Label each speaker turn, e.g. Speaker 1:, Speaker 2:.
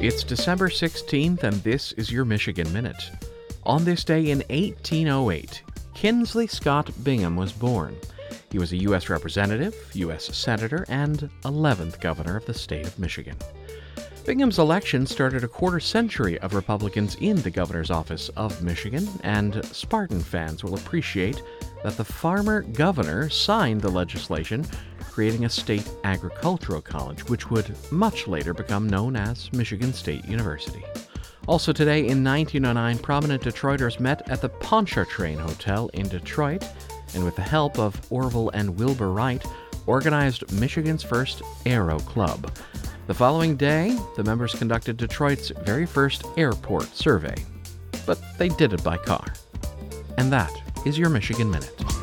Speaker 1: It's December 16th, and this is your Michigan Minute. On this day in 1808, Kinsley Scott Bingham was born. He was a U.S. Representative, U.S. Senator, and 11th Governor of the state of Michigan. Bingham's election started a quarter century of Republicans in the governor's office of Michigan, and Spartan fans will appreciate that the farmer governor signed the legislation creating a state agricultural college, which would much later become known as Michigan State University. Also today, in 1909, prominent Detroiters met at the Pontchartrain Hotel in Detroit, and with the help of Orville and Wilbur Wright, organized Michigan's first Aero Club. The following day, the members conducted Detroit's very first airport survey. But they did it by car. And that is your Michigan Minute.